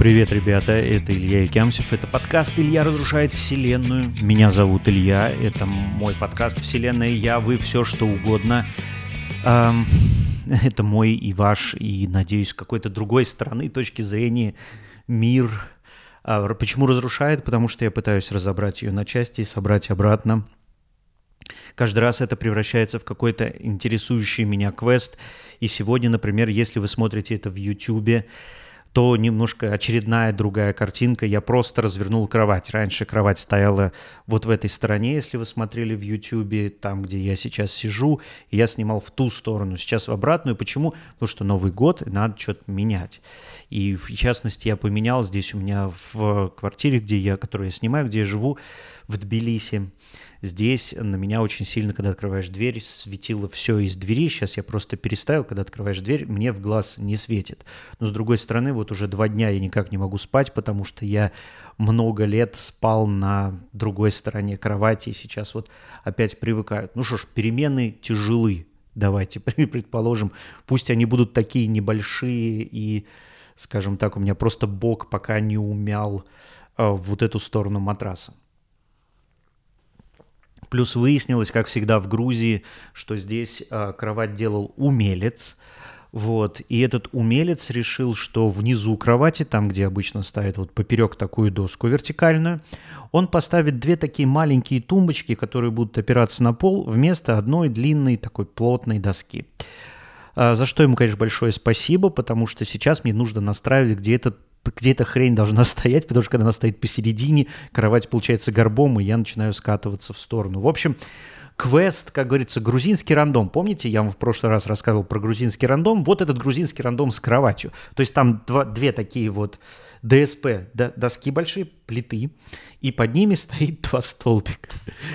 Привет, ребята, это Илья Якямсев, это подкаст «Илья разрушает вселенную». Меня зовут Илья, это мой подкаст «Вселенная я», вы все что угодно. Это мой и ваш, и, надеюсь, какой-то другой стороны, точки зрения мир. Почему разрушает? Потому что я пытаюсь разобрать ее на части и собрать обратно. Каждый раз это превращается в какой-то интересующий меня квест. И сегодня, например, если вы смотрите это в YouTube, то немножко очередная другая картинка. Я просто развернул кровать. Раньше кровать стояла вот в этой стороне, если вы смотрели в YouTube, там, где я сейчас сижу, и я снимал в ту сторону, сейчас в обратную. Почему? Потому что Новый год, и надо что-то менять. И, в частности, я поменял здесь у меня в квартире, которую я снимаю, где я живу, в Тбилиси. Здесь на меня очень сильно, когда открываешь дверь, светило все из двери. Сейчас я просто переставил, когда открываешь дверь, мне в глаз не светит. Но с другой стороны, вот уже 2 дня я никак не могу спать, потому что я много лет спал на другой стороне кровати, и сейчас вот опять привыкаю. Ну что ж, перемены тяжелы. Давайте предположим, пусть они будут такие небольшие, и, скажем так, у меня просто бок пока не умял вот эту сторону матраса. Плюс выяснилось, как всегда в Грузии, что здесь кровать делал умелец. Вот. И этот умелец решил, что внизу кровати, там, где обычно ставят вот поперек такую доску вертикальную, он поставит 2 такие маленькие тумбочки, которые будут опираться на пол, вместо одной длинной такой плотной доски. За что ему, конечно, большое спасибо, потому что сейчас мне нужно настраивать, где эта хрень должна стоять, потому что когда она стоит посередине, кровать получается горбом, и я начинаю скатываться в сторону. В общем, квест, как говорится, грузинский рандом. Помните, я вам в прошлый раз рассказывал про грузинский рандом? Вот этот грузинский рандом с кроватью. То есть там 2 такие вот ДСП, доски большие, плиты, и под ними стоит 2 столбика.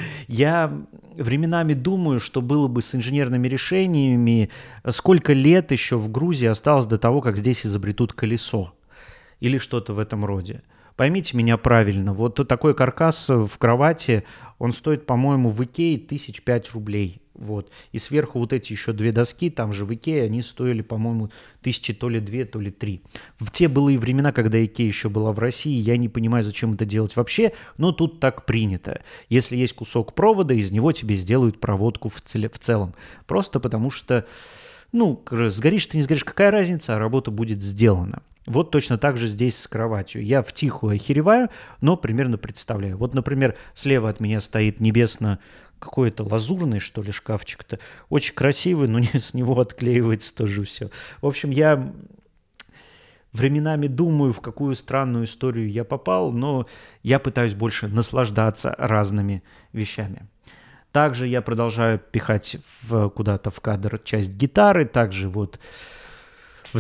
Я временами думаю, что было бы с инженерными решениями, сколько лет еще в Грузии осталось до того, как здесь изобретут колесо. Или что-то в этом роде. Поймите меня правильно, вот такой каркас в кровати, он стоит, по-моему, в Икее 5 рублей. Вот. И сверху вот эти еще 2 доски, там же в Икее, они стоили, по-моему, 1000 то ли 2, то ли 3. В те былые времена, когда Икея еще была в России, я не понимаю, зачем это делать вообще, но тут так принято. Если есть кусок провода, из него тебе сделают проводку в целом. Просто потому что, сгоришь ты, не сгоришь, какая разница, а работа будет сделана. Вот точно так же здесь с кроватью. Я втихую охереваю, но примерно представляю. Вот, например, слева от меня стоит небесно какой-то лазурный, что ли, шкафчик-то. Очень красивый, но с него отклеивается тоже все. В общем, я временами думаю, в какую странную историю я попал, но я пытаюсь больше наслаждаться разными вещами. Также я продолжаю пихать куда-то в кадр часть гитары. Также вот в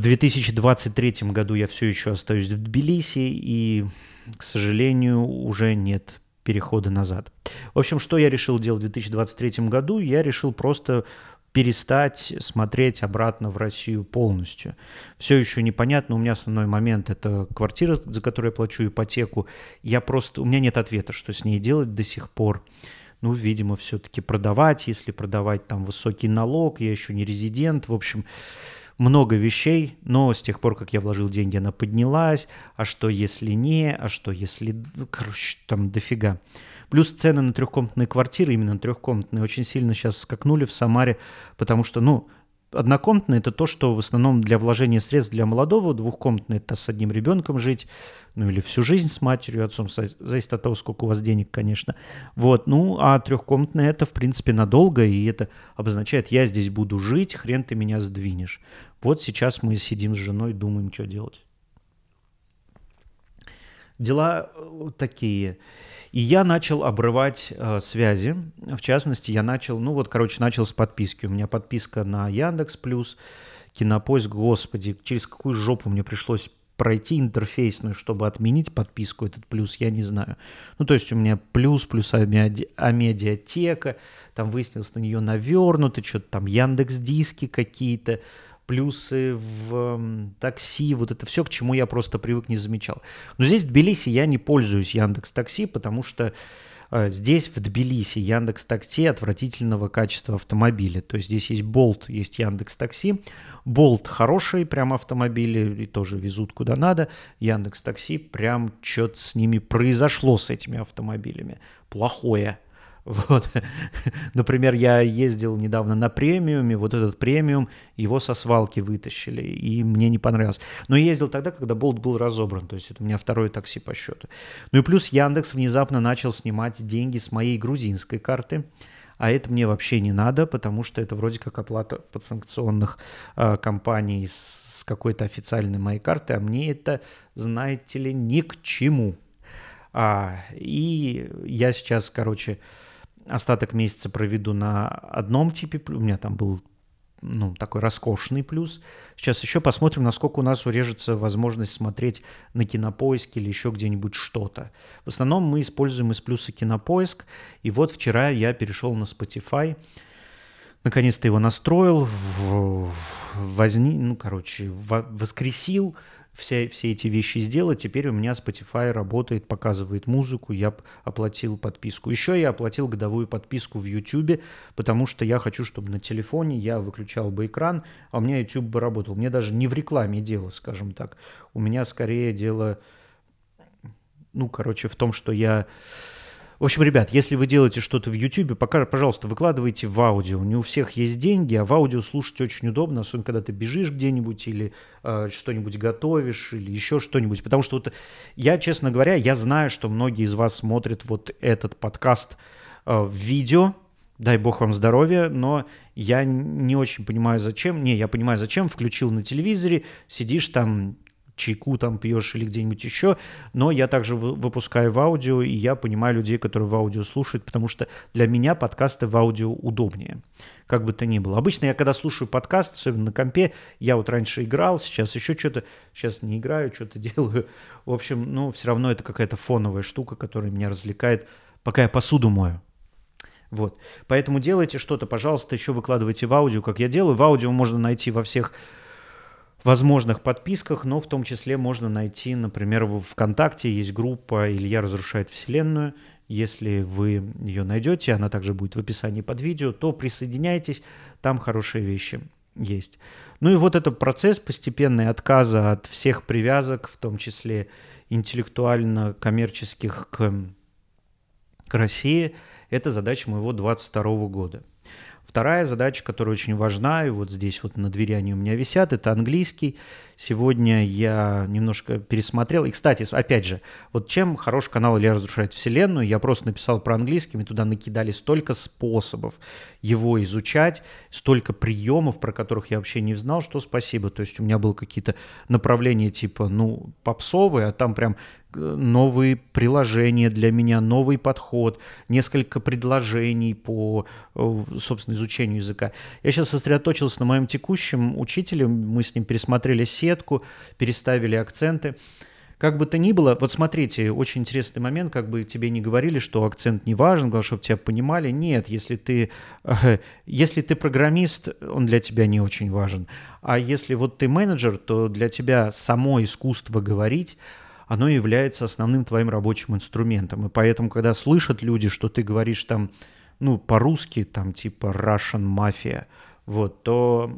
2023 году я все еще остаюсь в Тбилиси, и, к сожалению, уже нет перехода назад. В общем, что я решил делать в 2023 году? Я решил просто перестать смотреть обратно в Россию полностью. Все еще непонятно. У меня основной момент – это квартира, за которую я плачу ипотеку. У меня нет ответа, что с ней делать до сих пор. Видимо, все-таки продавать. Если продавать, там высокий налог, я еще не резидент. В общем, много вещей, но с тех пор, как я вложил деньги, она поднялась. А что если не? А что если... там дофига. Плюс цены на трехкомнатные квартиры, именно на трехкомнатные, очень сильно сейчас скакнули в Самаре, потому что, однокомнатные – это то, что в основном для вложения средств для молодого, двухкомнатные – это с одним ребенком жить, или всю жизнь с матерью, отцом, зависит от того, сколько у вас денег, конечно. Вот, а трехкомнатные – это, в принципе, надолго, и это обозначает, я здесь буду жить, хрен ты меня сдвинешь. Вот сейчас мы сидим с женой, думаем, что делать. Дела такие. И я начал обрывать связи. В частности, я начал с подписки. У меня подписка на Яндекс+, Кинопоиск. Господи, через какую жопу мне пришлось пройти интерфейсную, чтобы отменить подписку, этот плюс, я не знаю. То есть у меня плюс Амедиатека, там выяснилось на нее навернуто, что-то там Яндекс.Диски какие-то, плюсы в такси, вот это все, к чему я просто привык, не замечал. Но здесь в Тбилиси я не пользуюсь Яндекс.Такси, потому что Здесь, в Тбилиси, Яндекс.Такси отвратительного качества автомобиля. То есть здесь есть Bolt, есть Яндекс.Такси. Bolt хорошие прям автомобили и тоже везут куда надо. Яндекс.Такси прям что-то с ними произошло, с этими автомобилями. Плохое. Вот. Например, я ездил недавно на премиуме, вот этот премиум, его со свалки вытащили, и мне не понравилось. Но я ездил тогда, когда Болт был разобран, то есть это у меня второе такси по счету. Ну и плюс Яндекс внезапно начал снимать деньги с моей грузинской карты, а это мне вообще не надо, потому что это вроде как оплата подсанкционных компаний с какой-то официальной моей карты, а мне это, знаете ли, ни к чему. И я сейчас, остаток месяца проведу на одном типе, у меня там был такой роскошный плюс. Сейчас еще посмотрим, насколько у нас урежется возможность смотреть на Кинопоиске или еще где-нибудь что-то. В основном мы используем из плюса Кинопоиск, и вот вчера я перешел на Spotify, наконец-то его настроил, воскресил, все эти вещи сделал, теперь у меня Spotify работает, показывает музыку, я оплатил подписку. Еще я оплатил годовую подписку в YouTube, потому что я хочу, чтобы на телефоне я выключал бы экран, а у меня YouTube бы работал. Мне даже не в рекламе дело, скажем так. У меня скорее дело, в том, что я... В общем, ребят, если вы делаете что-то в YouTube, пожалуйста, выкладывайте в аудио. Не у всех есть деньги, а в аудио слушать очень удобно, особенно когда ты бежишь где-нибудь или что-нибудь готовишь или еще что-нибудь. Потому что я, честно говоря, я знаю, что многие из вас смотрят вот этот подкаст в видео. Дай бог вам здоровья, но я не очень понимаю, зачем. Я понимаю, зачем. Включил на телевизоре, сидишь там, чайку там пьешь или где-нибудь еще, но я также выпускаю в аудио, и я понимаю людей, которые в аудио слушают, потому что для меня подкасты в аудио удобнее, как бы то ни было. Обычно я, когда слушаю подкаст, особенно на компе, я вот раньше играл, сейчас еще что-то, сейчас не играю, что-то делаю. В общем, все равно это какая-то фоновая штука, которая меня развлекает, пока я посуду мою. Вот. Поэтому делайте что-то, пожалуйста, еще выкладывайте в аудио, как я делаю. В аудио можно найти во всех возможных подписках, но в том числе можно найти, например, в ВКонтакте есть группа «Илья разрушает вселенную». Если вы ее найдете, она также будет в описании под видео, то присоединяйтесь, там хорошие вещи есть. Ну и вот этот процесс постепенный отказа от всех привязок, в том числе интеллектуально-коммерческих к России, это задача моего 22 года. Вторая задача, которая очень важна, и вот здесь вот на двери они у меня висят, это английский. Сегодня я немножко пересмотрел. И, кстати, опять же, вот чем хорош канал «Илья разрушает вселенную», я просто написал про английский, мне туда накидали столько способов его изучать, столько приемов, про которых я вообще не знал, что спасибо. То есть у меня было какие-то направления типа, попсовые, а там прям новые приложения для меня, новый подход, несколько предложений по, собственно, изучению языка. Я сейчас сосредоточился на моем текущем учителе, мы с ним пересмотрели сетку, переставили акценты. Как бы то ни было, вот смотрите, очень интересный момент, как бы тебе не говорили, что акцент не важен, главное, чтобы тебя понимали. Нет, если ты программист, он для тебя не очень важен. А если вот ты менеджер, то для тебя само искусство говорить, оно является основным твоим рабочим инструментом. И поэтому, когда слышат люди, что ты говоришь там, по-русски, там типа Russian Mafia, вот, то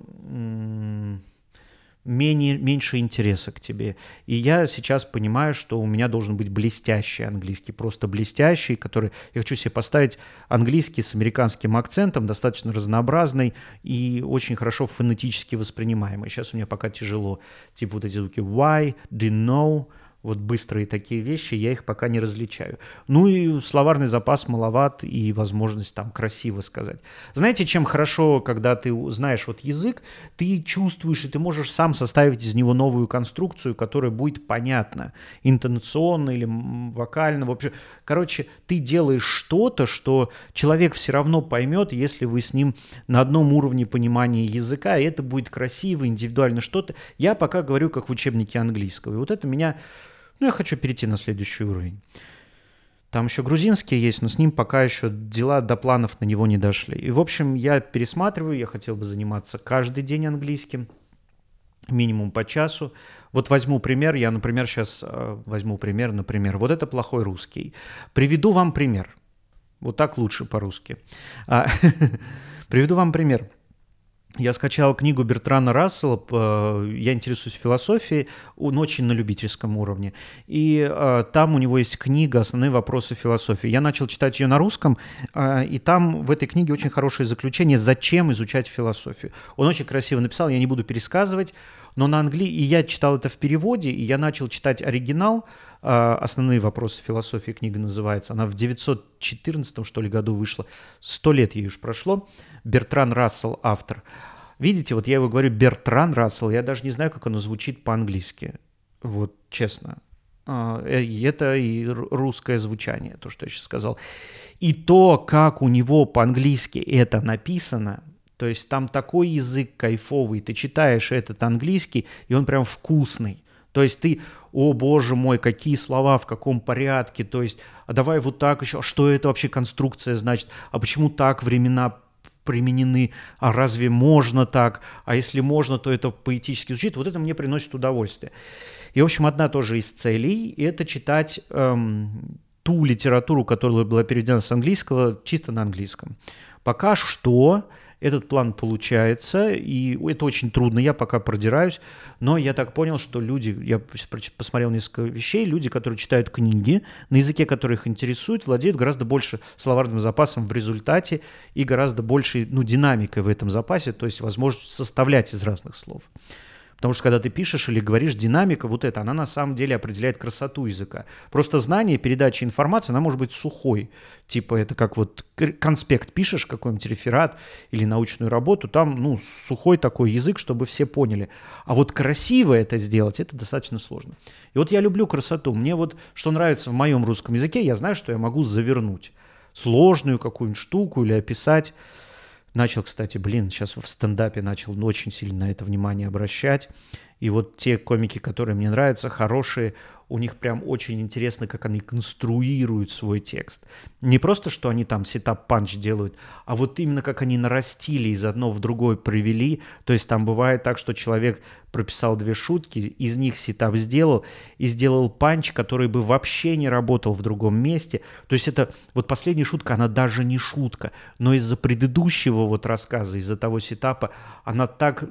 меньше интереса к тебе. И я сейчас понимаю, что у меня должен быть блестящий английский, просто блестящий, который... Я хочу себе поставить английский с американским акцентом, достаточно разнообразный и очень хорошо фонетически воспринимаемый. Сейчас у меня пока тяжело. Типа вот эти звуки why, do know, вот быстрые такие вещи, я их пока не различаю. Ну и словарный запас маловат, и возможность там красиво сказать. Знаете, чем хорошо, когда ты знаешь вот язык, ты чувствуешь, и ты можешь сам составить из него новую конструкцию, которая будет понятна. Интонационно или вокально. В общем, ты делаешь что-то, что человек все равно поймет, если вы с ним на одном уровне понимания языка, и это будет красиво, индивидуально что-то. Я пока говорю, как в учебнике английского. И вот это меня... я хочу перейти на следующий уровень. Там еще грузинский есть, но с ним пока еще дела до планов на него не дошли. И, в общем, я пересматриваю, я хотел бы заниматься каждый день английским, минимум по часу. Вот возьму пример, вот это плохой русский. Приведу вам пример. Вот так лучше по-русски. Приведу вам пример. Я скачал книгу Бертрана Рассела, я интересуюсь философией, он очень на любительском уровне. И там у него есть книга «Основные вопросы философии». Я начал читать ее на русском, и там в этой книге очень хорошее заключение, зачем изучать философию. Он очень красиво написал, я не буду пересказывать, но на английском, и я читал это в переводе, и я начал читать оригинал, «Основные вопросы философии» книга называется, она в 914, что ли, году вышла, 100 лет ей уж прошло, Бертран Рассел автор. Видите, вот я его говорю Бертран Рассел, я даже не знаю, как оно звучит по-английски, вот честно. Это и русское звучание, то, что я сейчас сказал. И то, как у него по-английски это написано, то есть там такой язык кайфовый, ты читаешь этот английский, и он прям вкусный. То есть ты, о боже мой, какие слова, в каком порядке, то есть, а давай вот так еще, а что это вообще конструкция значит, а почему так времена применены, а разве можно так, а если можно, то это поэтически звучит, вот это мне приносит удовольствие. И, в общем, одна тоже из целей – это читать ту литературу, которая была переведена с английского, чисто на английском. Пока что этот план получается, и это очень трудно, я пока продираюсь, но я так понял, что люди, я посмотрел несколько вещей, люди, которые читают книги на языке, который их интересует, владеют гораздо больше словарным запасом в результате и гораздо большей динамикой в этом запасе, то есть возможность составлять из разных слов. Потому что когда ты пишешь или говоришь, динамика вот эта, она на самом деле определяет красоту языка. Просто знание, передача информации, она может быть сухой. Типа это как вот конспект пишешь, какой-нибудь реферат или научную работу, там сухой такой язык, чтобы все поняли. А вот красиво это сделать, это достаточно сложно. И вот я люблю красоту. Мне вот что нравится в моем русском языке, я знаю, что я могу завернуть сложную какую-нибудь штуку или описать. Начал, кстати, сейчас в стендапе начал очень сильно на это внимание обращать. И вот те комики, которые мне нравятся, хорошие, у них прям очень интересно, как они конструируют свой текст. Не просто, что они там сетап-панч делают, а вот именно как они нарастили, из одного в другое привели. То есть там бывает так, что человек прописал 2 шутки, из них сетап сделал и сделал панч, который бы вообще не работал в другом месте. То есть это вот последняя шутка, она даже не шутка, но из-за предыдущего вот рассказа, из-за того сетапа, она так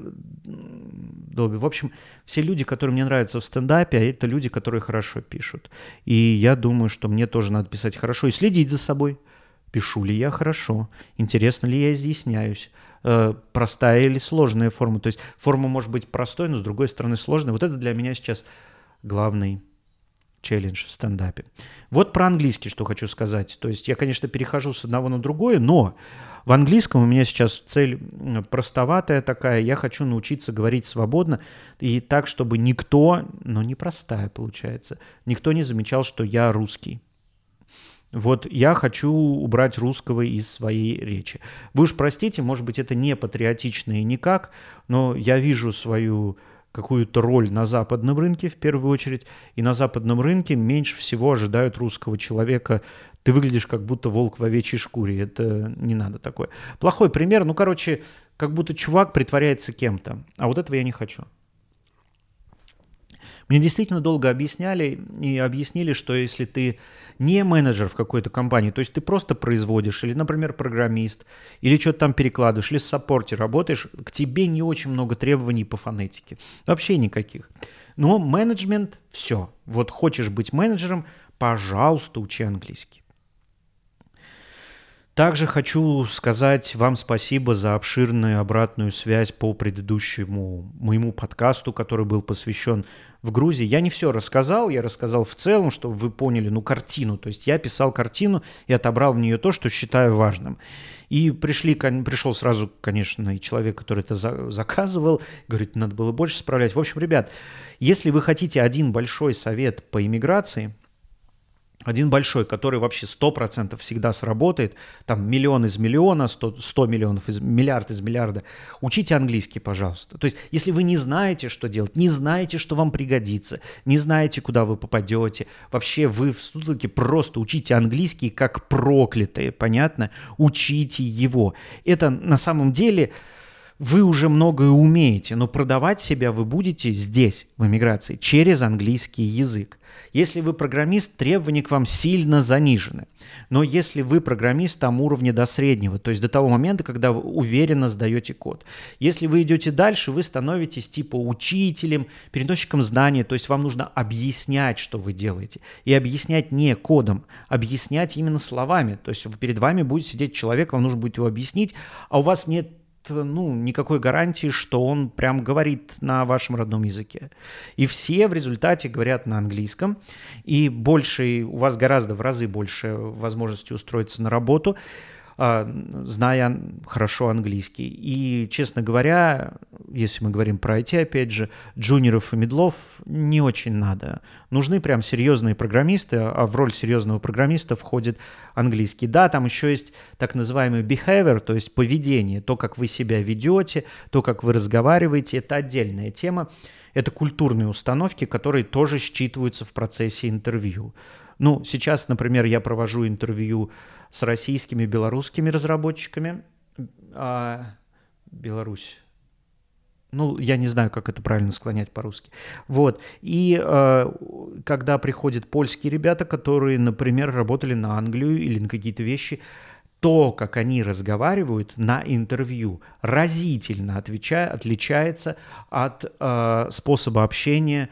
долго. В общем, все люди, которые мне нравятся в стендапе, это люди, которые хорошо пишут. И я думаю, что мне тоже надо писать хорошо и следить за собой. Пишу ли я хорошо? Интересно ли я изъясняюсь? Простая или сложная форма? То есть форма может быть простой, но с другой стороны сложной. Вот это для меня сейчас главный челлендж в стендапе. Вот про английский что хочу сказать. То есть я, конечно, перехожу с одного на другое, но в английском у меня сейчас цель простоватая такая. Я хочу научиться говорить свободно и так, чтобы никто, но непростая получается, никто не замечал, что я русский. Вот я хочу убрать русского из своей речи. Вы уж простите, может быть, это не патриотично и никак, но я вижу свою какую-то роль на западном рынке в первую очередь, и на западном рынке меньше всего ожидают русского человека. Ты выглядишь как будто волк в овечьей шкуре, это не надо такое. Плохой пример, как будто чувак притворяется кем-то, а вот этого я не хочу. Мне действительно долго объясняли и объяснили, что если ты не менеджер в какой-то компании, то есть ты просто производишь, или, например, программист, или что-то там перекладываешь, или в саппорте работаешь, к тебе не очень много требований по фонетике. Вообще никаких. Но менеджмент – все. Вот хочешь быть менеджером, пожалуйста, учи английский. Также хочу сказать вам спасибо за обширную обратную связь по предыдущему моему подкасту, который был посвящен в Грузии. Я не все рассказал, я рассказал в целом, чтобы вы поняли, картину. То есть я писал картину и отобрал в нее то, что считаю важным. И пришел сразу, конечно, и человек, который это заказывал, говорит, надо было больше справлять. В общем, ребят, если вы хотите один большой совет по иммиграции, один большой, который вообще 100% всегда сработает, там миллион из миллиона, 100 миллионов, миллиард из миллиарда, учите английский, пожалуйста. То есть, если вы не знаете, что делать, не знаете, что вам пригодится, не знаете, куда вы попадете, вообще вы в студенте просто учите английский как проклятые, понятно? Учите его. Это на самом деле... вы уже многое умеете, но продавать себя вы будете здесь, в эмиграции, через английский язык. Если вы программист, требования к вам сильно занижены. Но если вы программист, там уровня до среднего, то есть до того момента, когда вы уверенно сдаете код. Если вы идете дальше, вы становитесь типа учителем, переносчиком знаний, то есть вам нужно объяснять, что вы делаете. И объяснять не кодом, объяснять именно словами. То есть перед вами будет сидеть человек, вам нужно будет его объяснить, а у вас нет никакой гарантии, что он прям говорит на вашем родном языке. И все в результате говорят на английском, и у вас гораздо в разы больше возможности устроиться на работу, зная хорошо английский. И, честно говоря, если мы говорим про IT, опять же, джуниоров и мидлов не очень надо. Нужны прям серьезные программисты, а в роль серьезного программиста входит английский. Да, там еще есть так называемый behavior, то есть поведение, то, как вы себя ведете, то, как вы разговариваете, это отдельная тема. Это культурные установки, которые тоже считываются в процессе интервью. Сейчас, например, я провожу интервью с российскими, белорусскими разработчиками. Беларусь. Я не знаю, как это правильно склонять по-русски. И когда приходят польские ребята, которые, например, работали на Англию или на какие-то вещи, то, как они разговаривают на интервью, разительно отличается от способа общения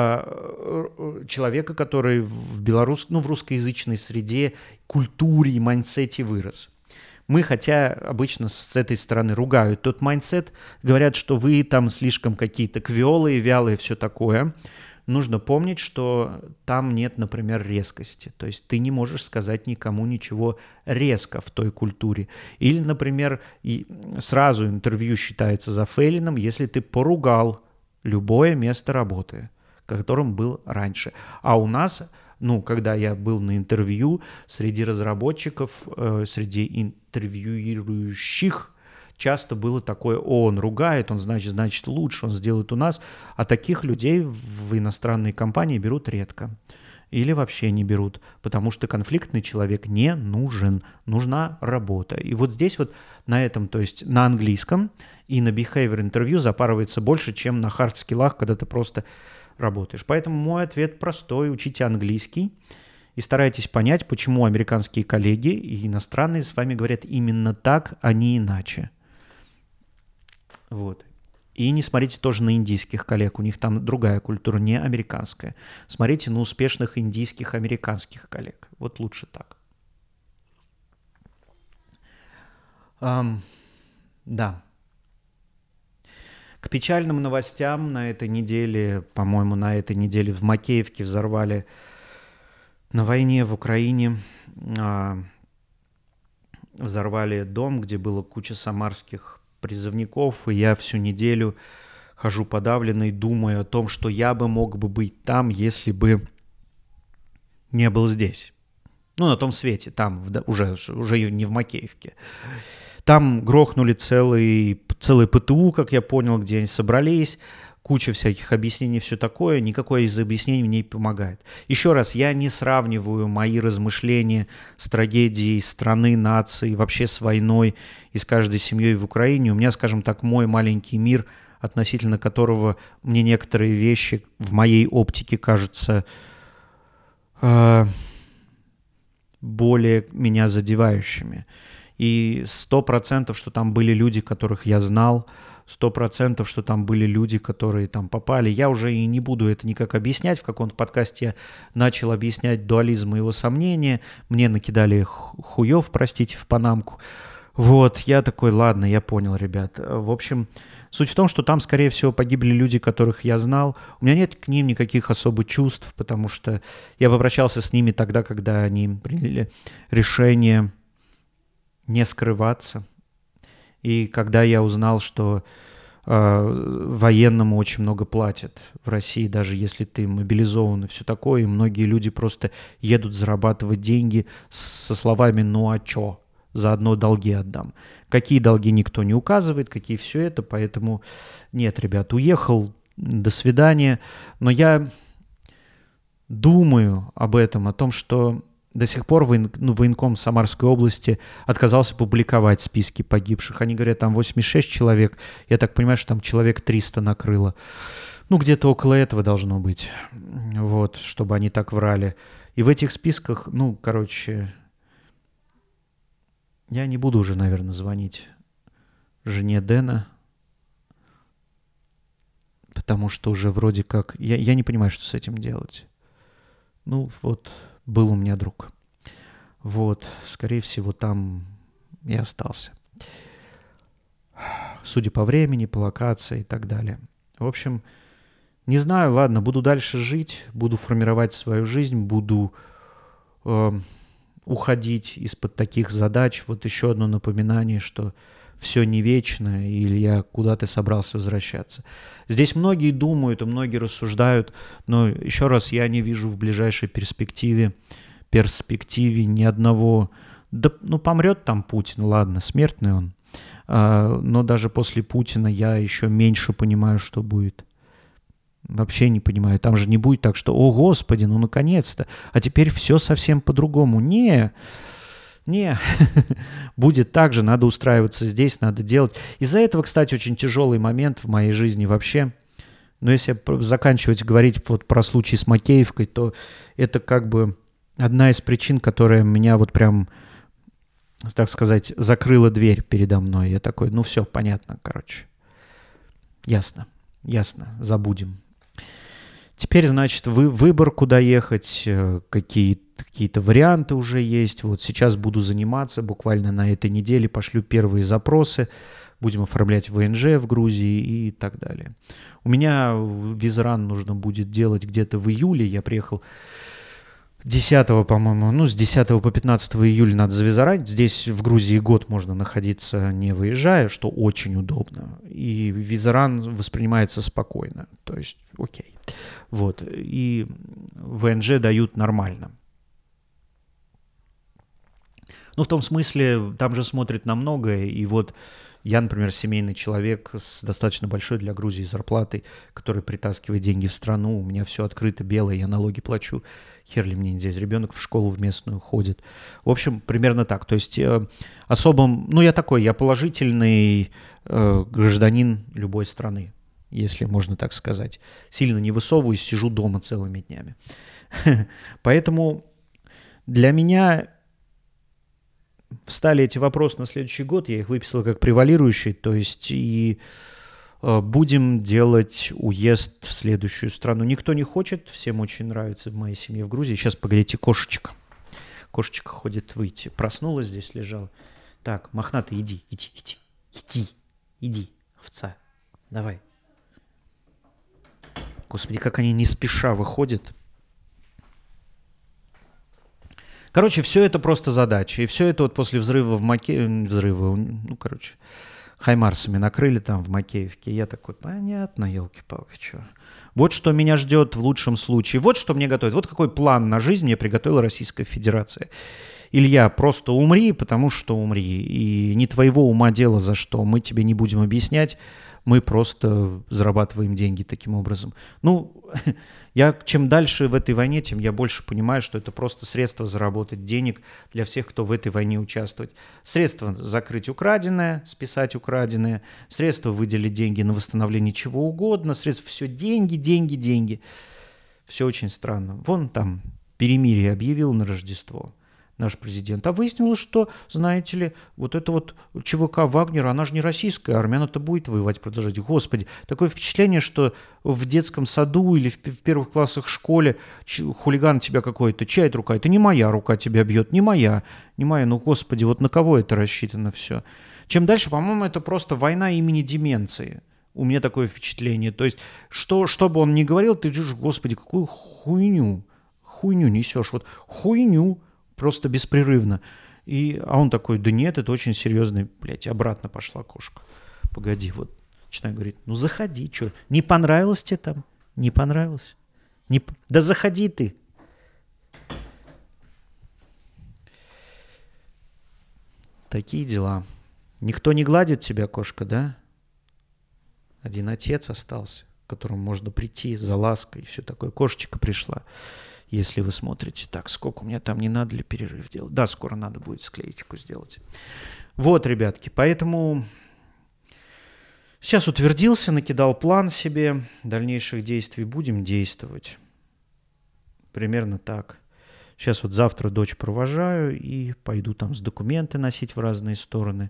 человека, который в русскоязычной среде, культуре и майндсете вырос. Мы, хотя обычно с этой стороны ругают тот майндсет, говорят, что вы там слишком какие-то квелые, вялые, все такое. Нужно помнить, что там нет, например, резкости. То есть ты не можешь сказать никому ничего резко в той культуре. Или, например, сразу интервью считается зафейленным, если ты поругал любое место работы, которым был раньше. А у нас, когда я был на интервью, среди разработчиков, среди интервьюирующих, часто было такое: он ругает, он значит лучше, он сделает у нас. А таких людей в иностранные компании берут редко. Или вообще не берут, потому что конфликтный человек не нужен. Нужна работа. И здесь на этом, то есть на английском и на behavior интервью запарывается больше, чем на хард-скиллах, когда ты просто работаешь. Поэтому мой ответ простой: учите английский и старайтесь понять, почему американские коллеги и иностранные с вами говорят именно так, а не иначе. И не смотрите тоже на индийских коллег, у них там другая культура, не американская. Смотрите на успешных индийских, американских коллег. Лучше так. Да. К печальным новостям на этой неделе, по-моему, в Макеевке взорвали на войне в Украине. Взорвали дом, где было куча самарских призывников, и я всю неделю хожу подавленный, думаю о том, что я бы мог бы быть там, если бы не был здесь. На том свете, там, уже не в Макеевке. Там грохнули целый ПТУ, как я понял, где они собрались, куча всяких объяснений, все такое, никакое из объяснений не помогает. Еще раз, я не сравниваю мои размышления с трагедией страны, нации, вообще с войной и с каждой семьей в Украине. У меня, скажем так, мой маленький мир, относительно которого мне некоторые вещи в моей оптике кажутся более меня задевающими. И 100%, что там были люди, которых я знал, 100%, что там были люди, которые там попали. Я уже и не буду это никак объяснять. В каком-то подкасте я начал объяснять дуализм и его сомнения. Мне накидали хуев, простите, в панамку. Я такой: ладно, я понял, ребят. В общем, суть в том, что там, скорее всего, погибли люди, которых я знал. У меня нет к ним никаких особых чувств, потому что я попрощался с ними тогда, когда они приняли решение не скрываться. И когда я узнал, что военному очень много платят в России, даже если ты мобилизован и все такое, и многие люди просто едут зарабатывать деньги со словами: ну а чё, заодно долги отдам. Какие долги, никто не указывает, какие все это, поэтому нет, ребят, уехал, до свидания. Но я думаю об этом, о том, что до сих пор военком Самарской области отказался публиковать списки погибших. Они говорят, там 86 человек. Я так понимаю, что там человек 300 накрыло. Ну, где-то около этого должно быть. Вот, чтобы они так врали. И в этих списках, ну, короче, я не буду уже, наверное, звонить жене Дэна, потому что уже вроде как... Я не понимаю, что с этим делать. Ну, вот, был у меня друг. Вот, скорее всего, там и остался. Судя по времени, по локации и так далее. В общем, не знаю, ладно, буду дальше жить, буду формировать свою жизнь, буду уходить из-под таких задач. Вот еще одно напоминание, что все не вечно, или я куда-то собрался возвращаться. Здесь многие думают и многие рассуждают, но еще раз, я не вижу в ближайшей перспективе ни одного... Да, ну, помрет там Путин, ладно, смертный он. Но даже после Путина я еще меньше понимаю, что будет. Вообще не понимаю. Там же не будет так, что «О, Господи, ну, наконец-то! А теперь все совсем по-другому». Не, будет так же, надо устраиваться здесь, надо делать. Из-за этого, кстати, очень тяжелый момент в моей жизни вообще. Но если заканчивать говорить вот про случай с Макеевкой, то это как бы одна из причин, которая меня вот прям, так сказать, закрыла дверь передо мной. Я такой, ну все, понятно, короче. Ясно, забудем. Теперь, значит, выбор, куда ехать, какие-то варианты уже есть. Вот сейчас буду заниматься, буквально на этой неделе пошлю первые запросы, будем оформлять ВНЖ в Грузии и так далее. У меня визран нужно будет делать где-то в июле. Я приехал 10, по-моему, ну, с 10 по 15 июля надо завизарать. Здесь в Грузии год можно находиться, не выезжая, что очень удобно. И визаран воспринимается спокойно, то есть окей. Вот, и ВНЖ дают нормально. Ну, в том смысле, там же смотрят на многое, и вот я, например, семейный человек с достаточно большой для Грузии зарплатой, который притаскивает деньги в страну, у меня все открыто, белое, я налоги плачу, хер ли мне здесь, ребенок в школу в местную ходит. В общем, примерно так, то есть особым, ну, я положительный гражданин любой страны, если можно так сказать. Сильно не высовываюсь, сижу дома целыми днями. Поэтому для меня... Встали эти вопросы на следующий год, я их выписал как превалирующие, то есть и будем делать уезд в следующую страну. Никто не хочет, всем очень нравится в моей семье в Грузии. Сейчас, погодите, кошечка. Кошечка ходит выйти. Проснулась здесь, лежала. Так, мохнатый, иди, овца, давай. Господи, как они не спеша выходят. Короче, все это просто задача. И все это вот после взрыва хаймарсами накрыли там в Макеевке. Я такой, понятно, елки-палки, что. Вот что меня ждет в лучшем случае. Вот что мне готовят. Вот какой план на жизнь мне приготовила Российская Федерация. Илья, просто умри, потому что умри. И не твоего ума дело, за что. Мы тебе не будем объяснять. Мы просто зарабатываем деньги таким образом. Ну, чем дальше в этой войне, тем я больше понимаю, что это просто средство заработать денег для всех, кто в этой войне участвует. Средство закрыть украденное, списать украденное, средство выделить деньги на восстановление чего угодно, средство все деньги. Все очень странно. Вон там перемирие объявил на Рождество наш президент. А выяснилось, что, знаете ли, вот это вот ЧВК Вагнера, она же не российская армия, она-то будет воевать, продолжать. Господи, такое впечатление, что в детском саду или в первых классах в школе хулиган тебя какой-то, чья это рука? Это не моя рука тебя бьет, не моя. Ну, господи, вот на кого это рассчитано все? Чем дальше, по-моему, это просто война имени деменции. У меня такое впечатление. То есть, что бы он ни говорил, ты видишь, господи, какую хуйню несешь, вот хуйню, просто беспрерывно. А он такой, да нет, это очень серьезный, блядь, обратно пошла кошка. Погоди, вот, начинаю говорить, ну заходи, что, не понравилось тебе там? Не понравилось? Да заходи ты. Такие дела. Никто не гладит тебя, кошка, да? Один отец остался, к которому можно прийти за лаской и все такое. Кошечка пришла. если вы смотрите. Так, сколько у меня там не надо ли перерыв делать? Да, скоро надо будет склеечку сделать. Вот, ребятки, поэтому сейчас утвердился, накидал план себе дальнейших действий, будем действовать. Примерно так. Сейчас вот завтра дочь провожаю и пойду там с документы носить в разные стороны,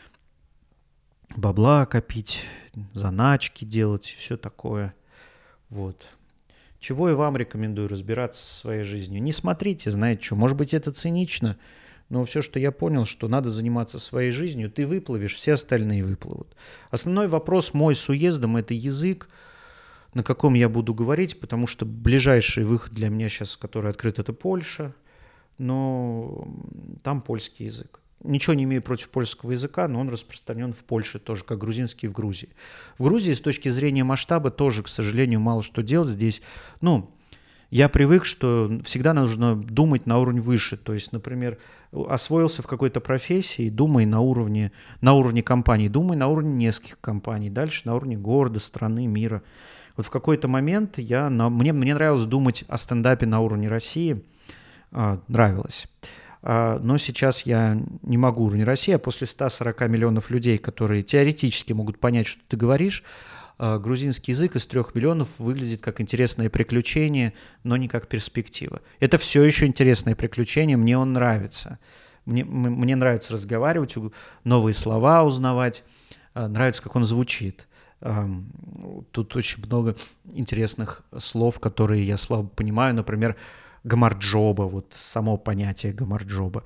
бабла копить, заначки делать, все такое. Вот. Чего и вам рекомендую разбираться со своей жизнью. Не смотрите, знаете что, может быть это цинично, но все, что я понял, что надо заниматься своей жизнью, ты выплывешь, все остальные выплывут. Основной вопрос мой с уездом – это язык, на каком я буду говорить, потому что ближайший выход для меня сейчас, который открыт, это Польша, но там польский язык. Ничего не имею против польского языка, но он распространен в Польше тоже, как грузинский в Грузии. В Грузии с точки зрения масштаба тоже, к сожалению, мало что делать здесь. Я привык, что всегда нужно думать на уровень выше. То есть, например, освоился в какой-то профессии, думай на уровне компании, думай на уровне нескольких компаний, дальше на уровне города, страны, мира. Вот в какой-то момент мне нравилось думать о стендапе на уровне России, нравилось. Но сейчас я не могу уровня России, а после 140 миллионов людей, которые теоретически могут понять, что ты говоришь, грузинский язык из 3 миллионов выглядит как интересное приключение, но не как перспектива. Это все еще интересное приключение, мне он нравится. Мне нравится разговаривать, новые слова узнавать, нравится, как он звучит. Тут очень много интересных слов, которые я слабо понимаю. Например, гамарджоба, вот само понятие гамарджоба.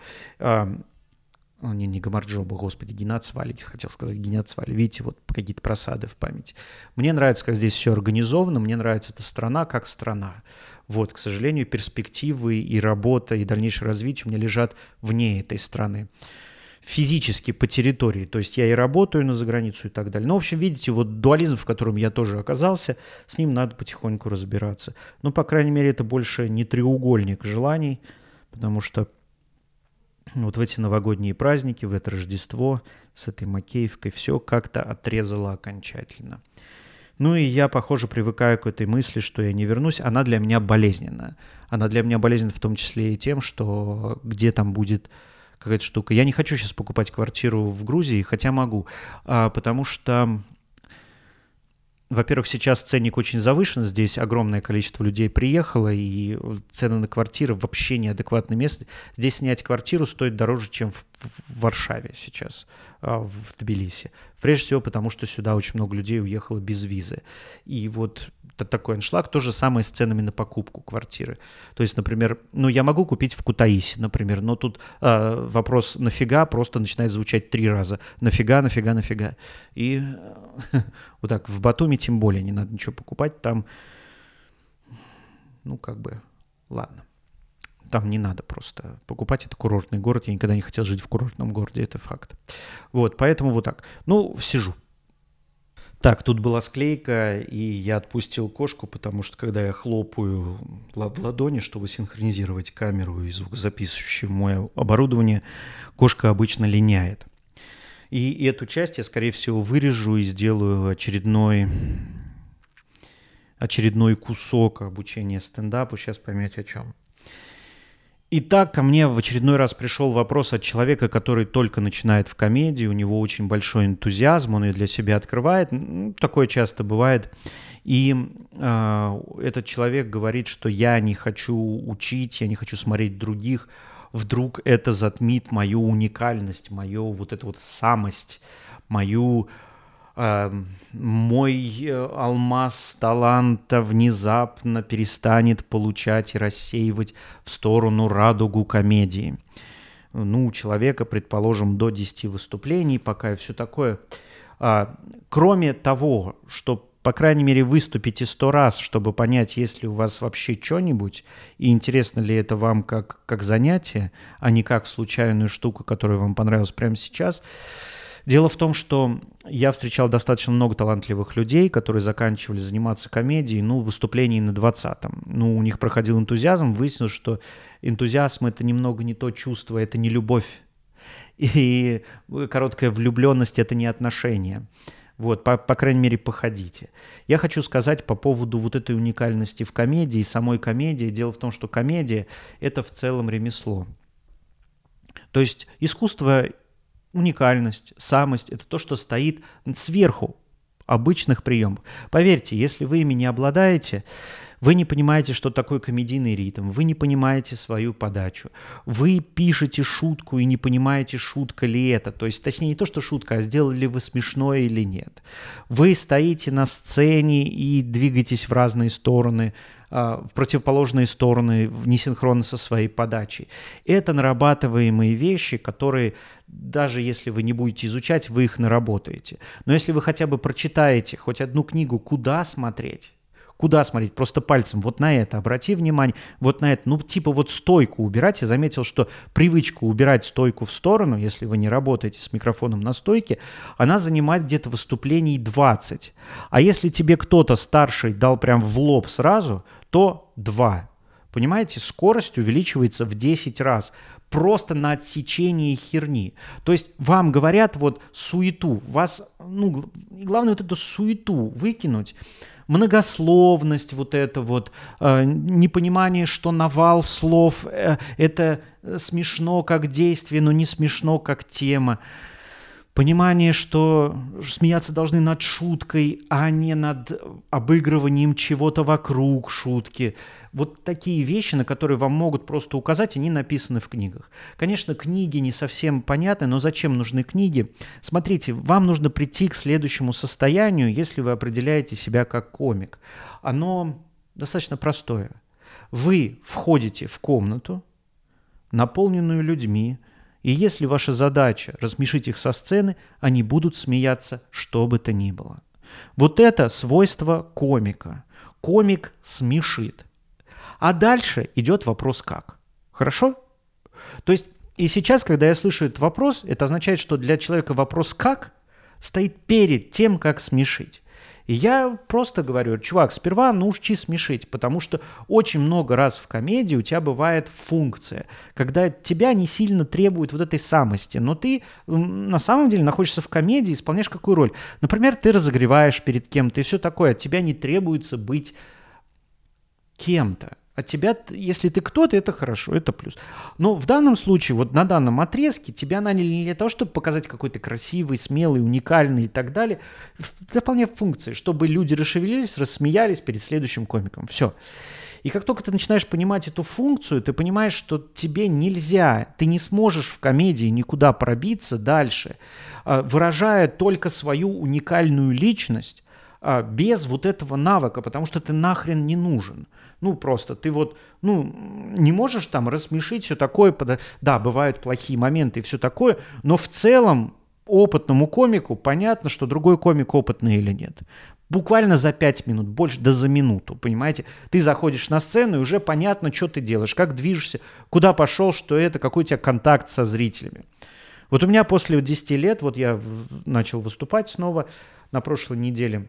Не гамарджоба, господи, генацвали, хотел сказать генацвали. Видите, вот какие-то просады в памяти. Мне нравится, как здесь все организовано, мне нравится эта страна как страна. Вот, к сожалению, перспективы и работа, и дальнейшее развитие у меня лежат вне этой страны. Физически по территории, то есть я и работаю на заграницу и так далее. В общем, видите, вот дуализм, в котором я тоже оказался, с ним надо потихоньку разбираться. По крайней мере, это больше не треугольник желаний, потому что вот в эти новогодние праздники, в это Рождество с этой Макеевкой все как-то отрезало окончательно. И я, похоже, привыкаю к этой мысли, что я не вернусь. Она для меня болезненная. Она для меня болезненна в том числе и тем, что где там будет какая-то штука. Я не хочу сейчас покупать квартиру в Грузии, хотя могу, потому что, во-первых, сейчас ценник очень завышен, здесь огромное количество людей приехало, и цены на квартиры вообще неадекватное место. Здесь снять квартиру стоит дороже, чем в Варшаве сейчас, в Тбилиси. Прежде всего, потому что сюда очень много людей уехало без визы. И вот такой аншлаг. То же самое с ценами на покупку квартиры. То есть, например, я могу купить в Кутаиси, например, но тут вопрос «нафига» просто начинает звучать 3 раза. Нафига. И вот так в Батуми тем более не надо ничего покупать. Там, ладно. Там не надо просто покупать, это курортный город. Я никогда не хотел жить в курортном городе, это факт. Вот, поэтому вот так. Сижу. Так, тут была склейка, и я отпустил кошку, потому что, когда я хлопаю в ладони, чтобы синхронизировать камеру и звукозаписывающее мое оборудование, кошка обычно линяет. И эту часть я, скорее всего, вырежу и сделаю очередной кусок обучения стендапу. Сейчас поймете, о чем. Итак, ко мне в очередной раз пришел вопрос от человека, который только начинает в комедии, у него очень большой энтузиазм, он ее для себя открывает, такое часто бывает, и этот человек говорит, что я не хочу учить, я не хочу смотреть других, вдруг это затмит мою уникальность, мою вот эту вот самость, мой алмаз таланта внезапно перестанет получать и рассеивать в сторону радугу комедии. У человека, предположим, до 10 выступлений, пока и все такое. Кроме того, что, по крайней мере, выступите 100 раз, чтобы понять, есть ли у вас вообще что-нибудь, и интересно ли это вам как занятие, а не как случайную штуку, которая вам понравилась прямо сейчас. Дело в том, что я встречал достаточно много талантливых людей, которые заканчивали заниматься комедией, выступлений на 20-м. У них проходил энтузиазм, выяснилось, что энтузиазм — это немного не то чувство, это не любовь. И короткая влюбленность — это не отношения. Вот, по крайней мере, походите. Я хочу сказать по поводу вот этой уникальности в комедии, самой комедии. Дело в том, что комедия – это в целом ремесло. То есть искусство, уникальность, самость – это то, что стоит сверху обычных приемов. Поверьте, если вы ими не обладаете, вы не понимаете, что такое комедийный ритм, вы не понимаете свою подачу, вы пишете шутку и не понимаете, шутка ли это. То есть, точнее, не то, что шутка, а сделали ли вы смешное или нет. Вы стоите на сцене и двигаетесь в разные стороны, в противоположные стороны, несинхронно со своей подачей. Это нарабатываемые вещи, которые, даже если вы не будете изучать, вы их наработаете. Но если вы хотя бы прочитаете хоть одну книгу, куда смотреть? Куда смотреть? Просто пальцем. Вот на это обрати внимание, вот на это. Ну, типа вот стойку убирать. Я заметил, что привычка убирать стойку в сторону, если вы не работаете с микрофоном на стойке, она занимает где-то выступлений 20. А если тебе кто-то старший дал прям в лоб сразу, то 2. Понимаете, скорость увеличивается в 10 раз. Просто на отсечении херни. То есть вам говорят вот суету. Вас, главное вот эту суету выкинуть. Многословность, вот это вот, непонимание, что навал слов, это смешно как действие, но не смешно как тема. Понимание, что смеяться должны над шуткой, а не над обыгрыванием чего-то вокруг шутки. Вот такие вещи, на которые вам могут просто указать, они написаны в книгах. Конечно, книги не совсем понятны, но зачем нужны книги? Смотрите, вам нужно прийти к следующему состоянию, если вы определяете себя как комик. Оно достаточно простое. Вы входите в комнату, наполненную людьми, и если ваша задача рассмешить их со сцены, они будут смеяться, что бы то ни было. Вот это свойство комика. Комик смешит. А дальше идет вопрос «как?». Хорошо? То есть и сейчас, когда я слышу этот вопрос, это означает, что для человека вопрос «как?» стоит перед тем, как смешить. И я просто говорю: чувак, сперва научи смешить, потому что очень много раз в комедии у тебя бывает функция, когда тебя не сильно требует вот этой самости, но ты на самом деле находишься в комедии, исполняешь какую роль. Например, ты разогреваешь перед кем-то и все такое, от тебя не требуется быть кем-то. От тебя, если ты кто-то, это хорошо, это плюс. Но в данном случае, вот на данном отрезке, тебя наняли не для того, чтобы показать какой то красивый, смелый, уникальный и так далее. Выполняя функции, чтобы люди расшевелились, рассмеялись перед следующим комиком. Все. И как только ты начинаешь понимать эту функцию, ты понимаешь, что тебе нельзя, ты не сможешь в комедии никуда пробиться дальше, выражая только свою уникальную личность, без вот этого навыка, потому что ты нахрен не нужен. Просто ты не можешь там рассмешить, все такое. Да, бывают плохие моменты и все такое, но в целом опытному комику понятно, что другой комик опытный или нет. Буквально за 5 минут, больше, да за минуту, понимаете? Ты заходишь на сцену, и уже понятно, что ты делаешь, как движешься, куда пошел, что это, какой у тебя контакт со зрителями. Вот у меня после 10 лет, вот я начал выступать снова на прошлой неделе,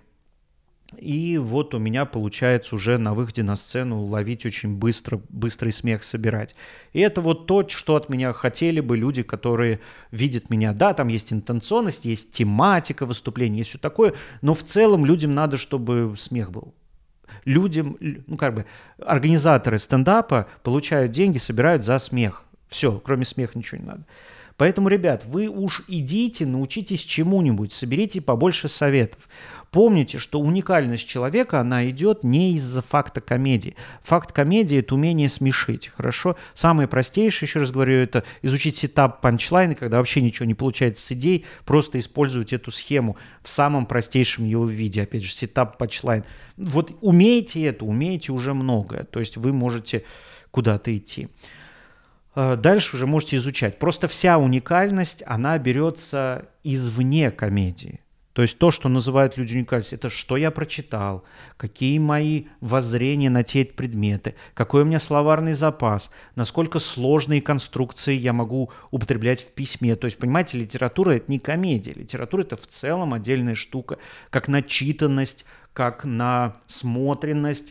и вот у меня получается уже на выходе на сцену ловить очень быстрый смех, собирать. И это вот то, что от меня хотели бы люди, которые видят меня. Да, там есть интенционность, есть тематика выступления, есть все такое, но в целом людям надо, чтобы смех был. Людям, организаторы стендапа получают деньги, собирают за смех. Все, кроме смеха ничего не надо. Поэтому, ребят, вы уж идите, научитесь чему-нибудь, соберите побольше советов. Помните, что уникальность человека, она идет не из-за факта комедии. Факт комедии – это умение смешить, хорошо? Самое простейшее, еще раз говорю, это изучить сетап панчлайны, когда вообще ничего не получается с идей, просто использовать эту схему в самом простейшем его виде. Опять же, сетап панчлайн. Вот умеете уже многое, то есть вы можете куда-то идти. Дальше уже можете изучать. Просто вся уникальность, она берется извне комедии. То есть то, что называют люди уникальностью, это что я прочитал, какие мои воззрения на те предметы, какой у меня словарный запас, насколько сложные конструкции я могу употреблять в письме. То есть, понимаете, литература – это не комедия. Литература – это в целом отдельная штука, как начитанность, как насмотренность,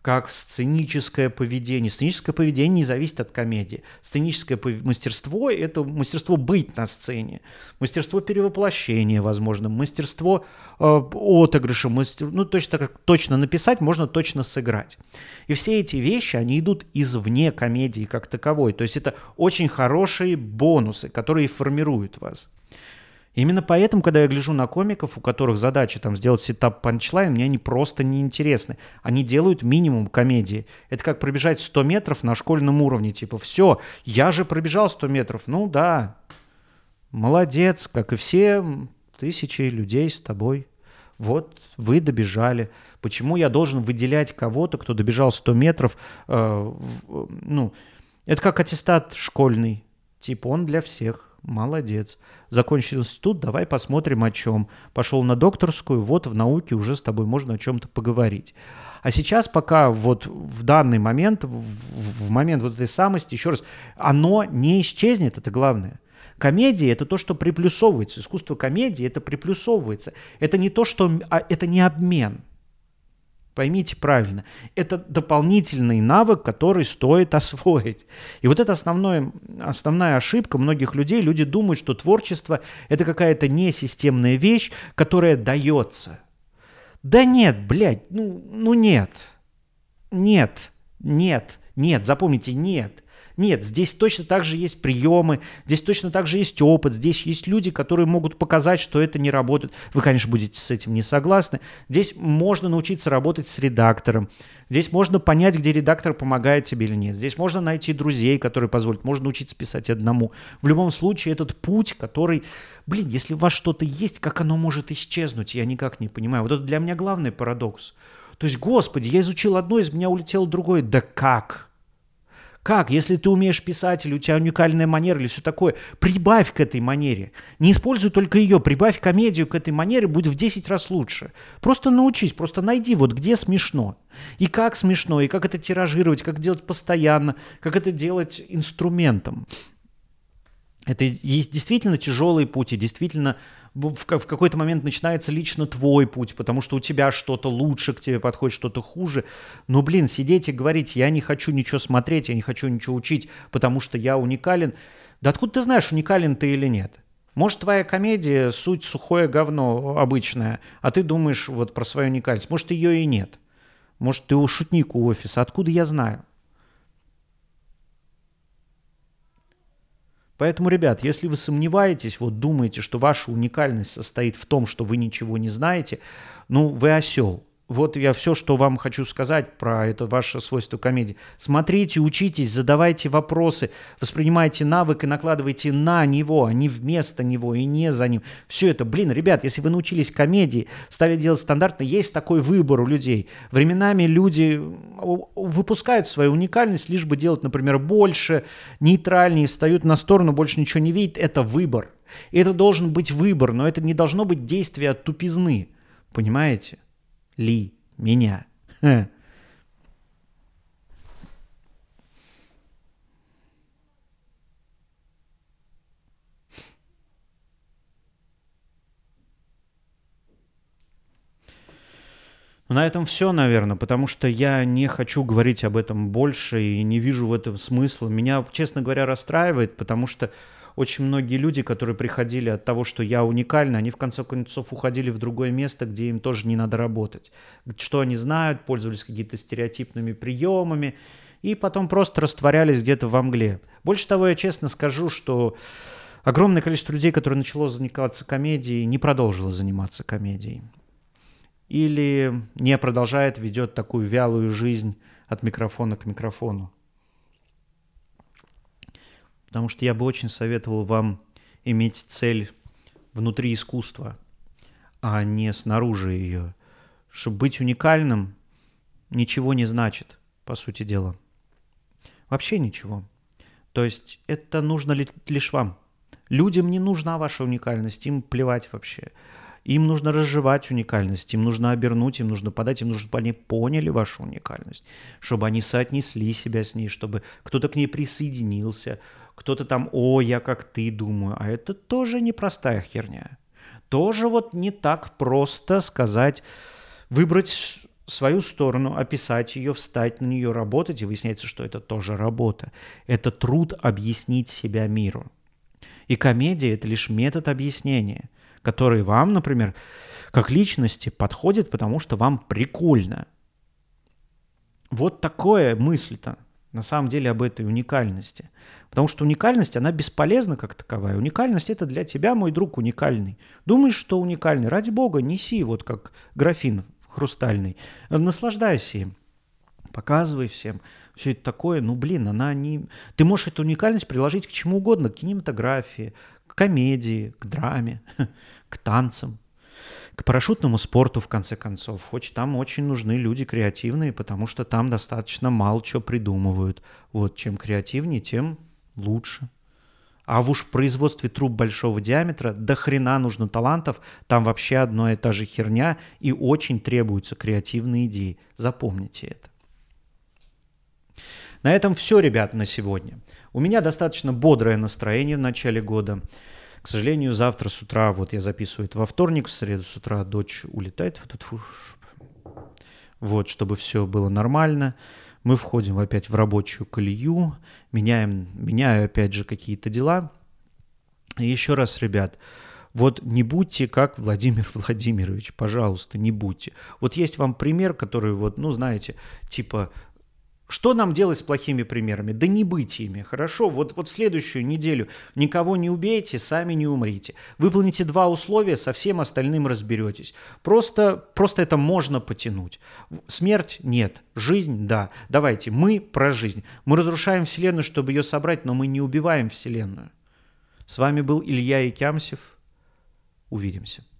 как сценическое поведение. Сценическое поведение не зависит от комедии. Сценическое мастерство – это мастерство быть на сцене, мастерство перевоплощения, возможно, мастерство отыгрыша, точно написать, можно точно сыграть. И все эти вещи, они идут извне комедии как таковой. То есть это очень хорошие бонусы, которые формируют вас. Именно поэтому, когда я гляжу на комиков, у которых задача там сделать сетап-панчлайн, мне они просто неинтересны. Они делают минимум комедии. Это как пробежать 100 метров на школьном уровне. Типа, все, я же пробежал 100 метров. Ну да, молодец, как и все тысячи людей с тобой. Вот, вы добежали. Почему я должен выделять кого-то, кто добежал 100 метров? Это как аттестат школьный. Типа, он для всех. Молодец. Закончил институт, давай посмотрим о чем. Пошел на докторскую, вот в науке уже с тобой можно о чем-то поговорить. А сейчас пока вот в данный момент, в момент вот этой самости, еще раз, оно не исчезнет, это главное. Комедия – это то, что приплюсовывается. Искусство комедии – это приплюсовывается. Это не то, что… это не обмен. Поймите правильно, это дополнительный навык, который стоит освоить. И вот это основная ошибка многих людей. Люди думают, что творчество – это какая-то несистемная вещь, которая дается. Да нет, блядь, нет. Нет, запомните, нет. Нет, здесь точно так же есть приемы, здесь точно так же есть опыт, здесь есть люди, которые могут показать, что это не работает. Вы, конечно, будете с этим не согласны. Здесь можно научиться работать с редактором. Здесь можно понять, где редактор помогает тебе или нет. Здесь можно найти друзей, которые позволят. Можно научиться писать одному. В любом случае, этот путь, который… если у вас что-то есть, как оно может исчезнуть? Я никак не понимаю. Вот это для меня главный парадокс. То есть, господи, я изучил одно, из меня улетело другое. Да как? Как? Если ты умеешь писать, или у тебя уникальная манера, или все такое, прибавь к этой манере. Не используй только ее, прибавь комедию к этой манере, будет в 10 раз лучше. Просто научись, просто найди, вот где смешно. И как смешно, и как это тиражировать, как делать постоянно, как это делать инструментом. Это есть действительно тяжелый путь, и действительно в какой-то момент начинается лично твой путь, потому что у тебя что-то лучше к тебе подходит, что-то хуже. Но, сидеть и говорить, я не хочу ничего смотреть, я не хочу ничего учить, потому что я уникален. Да откуда ты знаешь, уникален ты или нет? Может, твоя комедия суть сухое говно обычное, а ты думаешь вот про свою уникальность. Может, ее и нет. Может, ты шутник у офиса. Откуда я знаю? Поэтому, ребят, если вы сомневаетесь, думаете, что ваша уникальность состоит в том, что вы ничего не знаете, вы осел. Вот я все, что вам хочу сказать про это ваше свойство комедии. Смотрите, учитесь, задавайте вопросы, воспринимайте навык и накладывайте на него, а не вместо него и не за ним. Все это, ребят, если вы научились комедии, стали делать стандартно, есть такой выбор у людей. Временами люди выпускают свою уникальность, лишь бы делать, например, больше, нейтральнее, встают на сторону, больше ничего не видят. Это выбор. И это должен быть выбор, но это не должно быть действие от тупизны. Понимаете? Меня. На этом все, наверное, потому что я не хочу говорить об этом больше и не вижу в этом смысла. Меня, честно говоря, расстраивает, потому что очень многие люди, которые приходили от того, что я уникальный, они в конце концов уходили в другое место, где им тоже не надо работать. Что они знают, пользовались какими-то стереотипными приемами и потом просто растворялись где-то во мгле. Больше того, я честно скажу, что огромное количество людей, которые начало заниматься комедией, не продолжило заниматься комедией. Или не продолжает, ведет такую вялую жизнь от микрофона к микрофону. Потому что я бы очень советовал вам иметь цель внутри искусства, а не снаружи ее. Чтобы быть уникальным ничего не значит, по сути дела. Вообще ничего. То есть это нужно лишь вам. Людям не нужна ваша уникальность, им плевать вообще. Им нужно разжевать уникальность, им нужно обернуть, им нужно подать, им нужно, чтобы они поняли вашу уникальность, чтобы они соотнесли себя с ней, чтобы кто-то к ней присоединился, кто-то там, я как ты думаю, а это тоже непростая херня. Тоже не так просто сказать, выбрать свою сторону, описать ее, встать на нее, работать, и выясняется, что это тоже работа. Это труд объяснить себя миру. И комедия – это лишь метод объяснения, который вам, например, как личности подходит, потому что вам прикольно. Вот такое мысль-то на самом деле об этой уникальности. Потому что уникальность, она бесполезна как таковая. Уникальность – это для тебя, мой друг, уникальный. Думаешь, что уникальный? Ради бога, неси, вот как графин хрустальный. Наслаждайся им. Показывай всем. Все это такое, она не... Ты можешь эту уникальность приложить к чему угодно, к кинематографии, к комедии, к драме, к танцам, к парашютному спорту, в конце концов. Хоть там очень нужны люди креативные, потому что там достаточно мало чего придумывают. Вот, чем креативнее, тем лучше. А уж в производстве труб большого диаметра до хрена нужно талантов, там вообще одно и та же херня, и очень требуются креативные идеи. Запомните это. На этом все, ребят, на сегодня. У меня достаточно бодрое настроение в начале года. К сожалению, завтра с утра, вот я записываю это во вторник, в среду с утра дочь улетает. Вот, чтобы все было нормально. Мы входим опять в рабочую колею, меняю опять же какие-то дела. И еще раз, ребят, вот не будьте как Владимир Владимирович, пожалуйста, не будьте. Вот есть вам пример, который вот, знаете, типа... Что нам делать с плохими примерами? Да не быть ими, хорошо? Вот в следующую неделю никого не убейте, сами не умрите. Выполните 2 условия, со всем остальным разберетесь. Просто это можно потянуть. Смерть – нет. Жизнь – да. Давайте, мы про жизнь. Мы разрушаем Вселенную, чтобы ее собрать, но мы не убиваем Вселенную. С вами был Илья Икямсев. Увидимся.